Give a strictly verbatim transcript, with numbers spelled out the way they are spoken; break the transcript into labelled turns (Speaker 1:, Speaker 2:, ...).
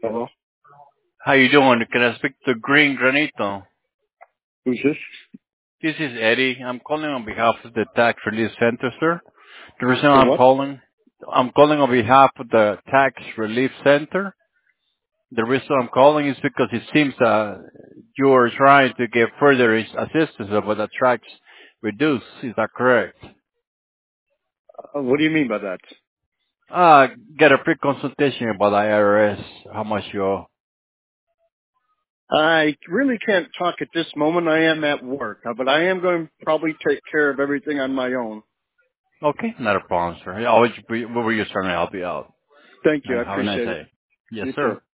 Speaker 1: Hello?
Speaker 2: How you doing? Can I speak to Green Granito?
Speaker 1: Who's this?
Speaker 2: This is Eddie. I'm calling on behalf of the Tax Relief Center, sir. The reason
Speaker 1: The
Speaker 2: I'm
Speaker 1: what?
Speaker 2: calling, I'm calling on behalf of the Tax Relief Center. The reason I'm calling is because it seems uh, you're trying to get further is- assistance about the tax reduce. Is that correct?
Speaker 1: Uh, what do you mean by that?
Speaker 2: Uh, get a free consultation about I R S, how much you owe.
Speaker 1: I really can't talk at this moment. I am at work, uh, but I am going to probably take care of everything on my own.
Speaker 2: Okay, not a problem, sir. Yeah, always, we, we were just trying to help you out.
Speaker 1: Thank you. I
Speaker 2: And have a nice
Speaker 1: appreciate it.
Speaker 2: day. Yes,
Speaker 1: You too.
Speaker 2: sir.